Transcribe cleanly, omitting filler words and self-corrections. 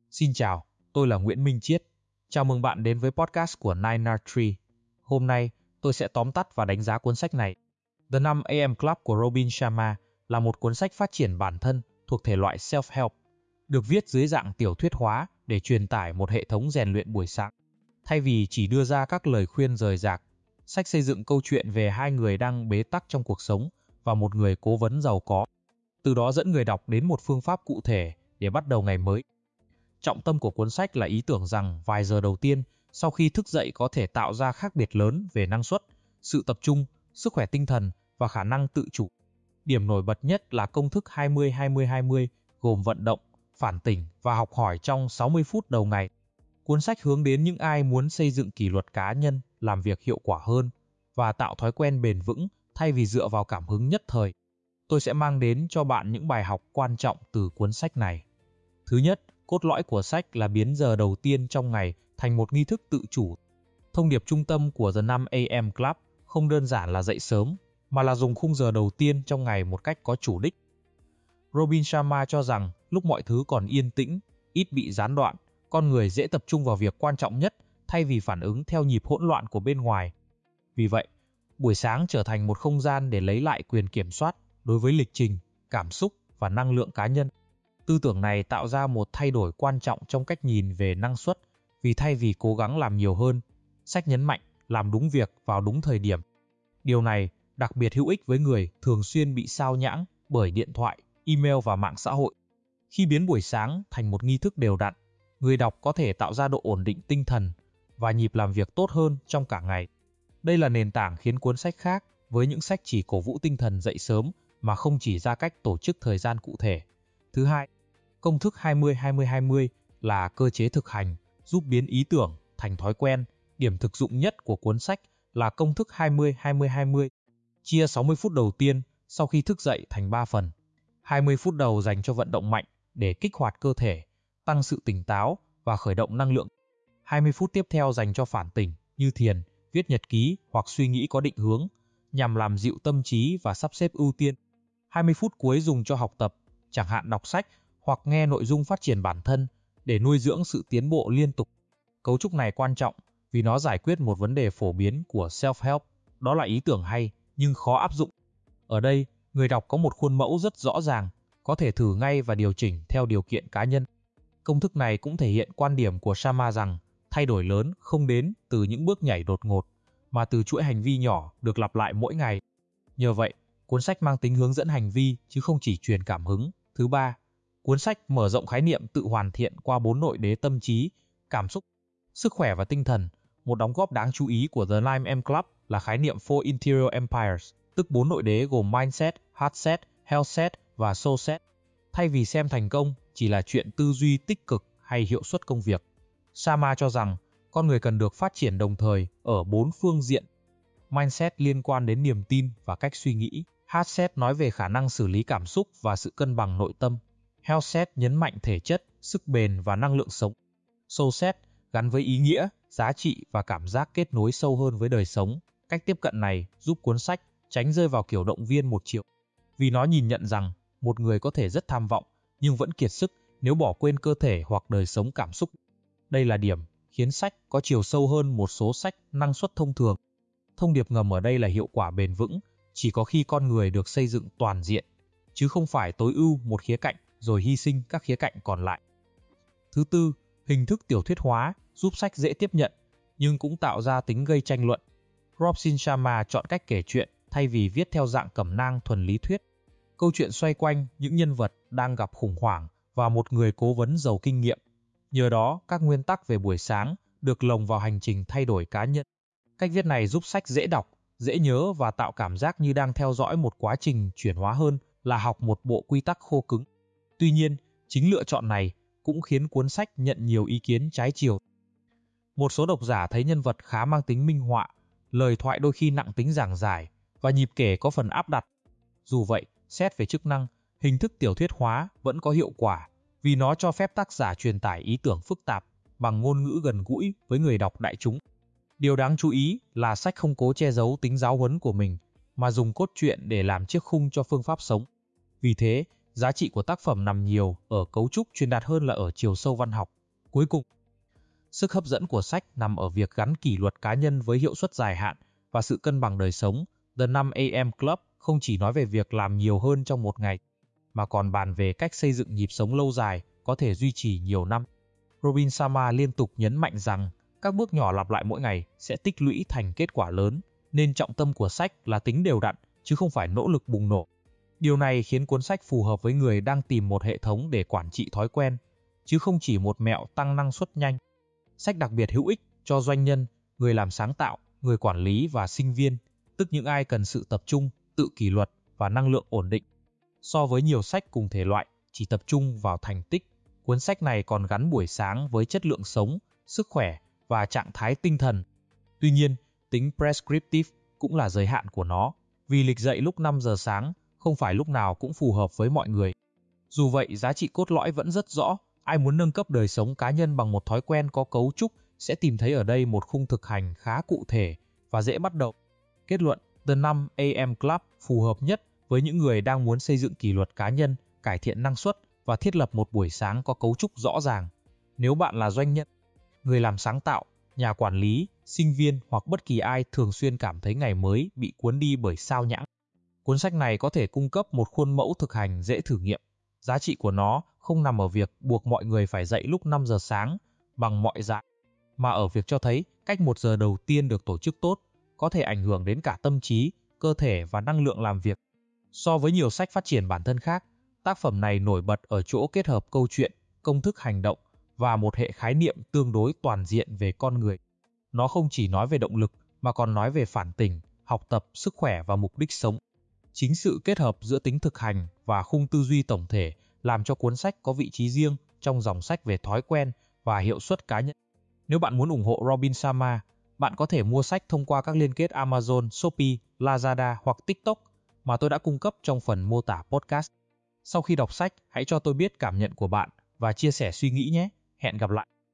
Xin chào, tôi là Nguyễn Minh Chiết. Chào mừng bạn đến với podcast của Nine Tree. Hôm nay, tôi sẽ tóm tắt và đánh giá cuốn sách này. The 5 AM Club của Robin Sharma là một cuốn sách phát triển bản thân thuộc thể loại self-help, được viết dưới dạng tiểu thuyết hóa để truyền tải một hệ thống rèn luyện buổi sáng. Thay vì chỉ đưa ra các lời khuyên rời rạc, sách xây dựng câu chuyện về hai người đang bế tắc trong cuộc sống và một người cố vấn giàu có. Từ đó dẫn người đọc đến một phương pháp cụ thể để bắt đầu ngày mới. Trọng tâm của cuốn sách là ý tưởng rằng vài giờ đầu tiên sau khi thức dậy có thể tạo ra khác biệt lớn về năng suất, sự tập trung, sức khỏe tinh thần và khả năng tự chủ. Điểm nổi bật nhất là công thức 20-20-20 gồm vận động, phản tỉnh và học hỏi trong 60 phút đầu ngày. Cuốn sách hướng đến những ai muốn xây dựng kỷ luật cá nhân, làm việc hiệu quả hơn và tạo thói quen bền vững thay vì dựa vào cảm hứng nhất thời. Tôi sẽ mang đến cho bạn những bài học quan trọng từ cuốn sách này. Thứ nhất, cốt lõi của sách là biến giờ đầu tiên trong ngày thành một nghi thức tự chủ. Thông điệp trung tâm của The 5 AM Club không đơn giản là dậy sớm, mà là dùng khung giờ đầu tiên trong ngày một cách có chủ đích. Robin Sharma cho rằng lúc mọi thứ còn yên tĩnh, ít bị gián đoạn, con người dễ tập trung vào việc quan trọng nhất thay vì phản ứng theo nhịp hỗn loạn của bên ngoài. Vì vậy, buổi sáng trở thành một không gian để lấy lại quyền kiểm soát đối với lịch trình, cảm xúc và năng lượng cá nhân. Tư tưởng này tạo ra một thay đổi quan trọng trong cách nhìn về năng suất, vì thay vì cố gắng làm nhiều hơn, sách nhấn mạnh làm đúng việc vào đúng thời điểm. Điều này đặc biệt hữu ích với người thường xuyên bị sao nhãng bởi điện thoại, email và mạng xã hội. Khi biến buổi sáng thành một nghi thức đều đặn, người đọc có thể tạo ra độ ổn định tinh thần và nhịp làm việc tốt hơn trong cả ngày. Đây là nền tảng khiến cuốn sách khác với những sách chỉ cổ vũ tinh thần dậy sớm mà không chỉ ra cách tổ chức thời gian cụ thể. Thứ hai, công thức 20-20-20 là cơ chế thực hành giúp biến ý tưởng thành thói quen. Điểm thực dụng nhất của cuốn sách là công thức 20-20-20. Chia 60 phút đầu tiên sau khi thức dậy thành 3 phần. 20 phút đầu dành cho vận động mạnh để kích hoạt cơ thể, tăng sự tỉnh táo và khởi động năng lượng. 20 phút tiếp theo dành cho phản tỉnh như thiền, viết nhật ký hoặc suy nghĩ có định hướng, nhằm làm dịu tâm trí và sắp xếp ưu tiên. 20 phút cuối dùng cho học tập, chẳng hạn đọc sách hoặc nghe nội dung phát triển bản thân để nuôi dưỡng sự tiến bộ liên tục. Cấu trúc này quan trọng vì nó giải quyết một vấn đề phổ biến của self-help, đó là ý tưởng hay nhưng khó áp dụng. Ở đây, người đọc có một khuôn mẫu rất rõ ràng, có thể thử ngay và điều chỉnh theo điều kiện cá nhân. Công thức này cũng thể hiện quan điểm của Sharma rằng thay đổi lớn không đến từ những bước nhảy đột ngột, mà từ chuỗi hành vi nhỏ được lặp lại mỗi ngày. Nhờ vậy, cuốn sách mang tính hướng dẫn hành vi chứ không chỉ truyền cảm hứng. Thứ ba, cuốn sách mở rộng khái niệm tự hoàn thiện qua 4 nội đế tâm trí, cảm xúc, sức khỏe và tinh thần. Một đóng góp đáng chú ý của The 9 AM Club là khái niệm Four Interior Empires, tức 4 nội đế gồm Mindset, Heartset, Healthset và Soulset. Thay vì xem thành công chỉ là chuyện tư duy tích cực hay hiệu suất công việc, Sharma cho rằng con người cần được phát triển đồng thời ở 4 phương diện. Mindset liên quan đến niềm tin và cách suy nghĩ. Heartset nói về khả năng xử lý cảm xúc và sự cân bằng nội tâm. Healthset nhấn mạnh thể chất, sức bền và năng lượng sống. Soulset gắn với ý nghĩa, giá trị và cảm giác kết nối sâu hơn với đời sống. Cách tiếp cận này giúp cuốn sách tránh rơi vào kiểu động viên một chiều, vì nó nhìn nhận rằng một người có thể rất tham vọng nhưng vẫn kiệt sức nếu bỏ quên cơ thể hoặc đời sống cảm xúc. Đây là điểm khiến sách có chiều sâu hơn một số sách năng suất thông thường. Thông điệp ngầm ở đây là hiệu quả bền vững chỉ có khi con người được xây dựng toàn diện, chứ không phải tối ưu một khía cạnh rồi hy sinh các khía cạnh còn lại. Thứ tư, hình thức tiểu thuyết hóa giúp sách dễ tiếp nhận, nhưng cũng tạo ra tính gây tranh luận. Robin Sharma chọn cách kể chuyện thay vì viết theo dạng cẩm nang thuần lý thuyết. Câu chuyện xoay quanh những nhân vật đang gặp khủng hoảng và một người cố vấn giàu kinh nghiệm. Nhờ đó, các nguyên tắc về buổi sáng được lồng vào hành trình thay đổi cá nhân. Cách viết này giúp sách dễ đọc, dễ nhớ và tạo cảm giác như đang theo dõi một quá trình chuyển hóa hơn là học một bộ quy tắc khô cứng. Tuy nhiên, chính lựa chọn này cũng khiến cuốn sách nhận nhiều ý kiến trái chiều. Một số độc giả thấy nhân vật khá mang tính minh họa, lời thoại đôi khi nặng tính giảng giải và nhịp kể có phần áp đặt. Dù vậy, xét về chức năng, hình thức tiểu thuyết hóa vẫn có hiệu quả vì nó cho phép tác giả truyền tải ý tưởng phức tạp bằng ngôn ngữ gần gũi với người đọc đại chúng. Điều đáng chú ý là sách không cố che giấu tính giáo huấn của mình mà dùng cốt truyện để làm chiếc khung cho phương pháp sống. Vì thế, giá trị của tác phẩm nằm nhiều ở cấu trúc truyền đạt hơn là ở chiều sâu văn học. Cuối cùng, sức hấp dẫn của sách nằm ở việc gắn kỷ luật cá nhân với hiệu suất dài hạn và sự cân bằng đời sống. The 5 AM Club không chỉ nói về việc làm nhiều hơn trong một ngày, mà còn bàn về cách xây dựng nhịp sống lâu dài, có thể duy trì nhiều năm. Robin Sharma liên tục nhấn mạnh rằng các bước nhỏ lặp lại mỗi ngày sẽ tích lũy thành kết quả lớn, nên trọng tâm của sách là tính đều đặn, chứ không phải nỗ lực bùng nổ. Điều này khiến cuốn sách phù hợp với người đang tìm một hệ thống để quản trị thói quen, chứ không chỉ một mẹo tăng năng suất nhanh. Sách đặc biệt hữu ích cho doanh nhân, người làm sáng tạo, người quản lý và sinh viên, tức những ai cần sự tập trung, tự kỷ luật và năng lượng ổn định. So với nhiều sách cùng thể loại chỉ tập trung vào thành tích, cuốn sách này còn gắn buổi sáng với chất lượng sống, sức khỏe và trạng thái tinh thần. Tuy nhiên, tính prescriptive cũng là giới hạn của nó, vì lịch dậy lúc 5 giờ sáng không phải lúc nào cũng phù hợp với mọi người. Dù vậy, giá trị cốt lõi vẫn rất rõ. Ai muốn nâng cấp đời sống cá nhân bằng một thói quen có cấu trúc sẽ tìm thấy ở đây một khung thực hành khá cụ thể và dễ bắt đầu. Kết luận, The 5 AM Club phù hợp nhất với những người đang muốn xây dựng kỷ luật cá nhân, cải thiện năng suất và thiết lập một buổi sáng có cấu trúc rõ ràng. Nếu bạn là doanh nhân, người làm sáng tạo, nhà quản lý, sinh viên hoặc bất kỳ ai thường xuyên cảm thấy ngày mới bị cuốn đi bởi sao nhãng, cuốn sách này có thể cung cấp một khuôn mẫu thực hành dễ thử nghiệm. Giá trị của nó không nằm ở việc buộc mọi người phải dậy lúc 5 giờ sáng bằng mọi giá, mà ở việc cho thấy cách 1 giờ đầu tiên được tổ chức tốt có thể ảnh hưởng đến cả tâm trí, cơ thể và năng lượng làm việc. So với nhiều sách phát triển bản thân khác, tác phẩm này nổi bật ở chỗ kết hợp câu chuyện, công thức hành động và một hệ khái niệm tương đối toàn diện về con người. Nó không chỉ nói về động lực mà còn nói về phản tỉnh, học tập, sức khỏe và mục đích sống. Chính sự kết hợp giữa tính thực hành và khung tư duy tổng thể làm cho cuốn sách có vị trí riêng trong dòng sách về thói quen và hiệu suất cá nhân. Nếu bạn muốn ủng hộ Robin Sharma, bạn có thể mua sách thông qua các liên kết Amazon, Shopee, Lazada hoặc TikTok mà tôi đã cung cấp trong phần mô tả podcast. Sau khi đọc sách, hãy cho tôi biết cảm nhận của bạn và chia sẻ suy nghĩ nhé. Hẹn gặp lại!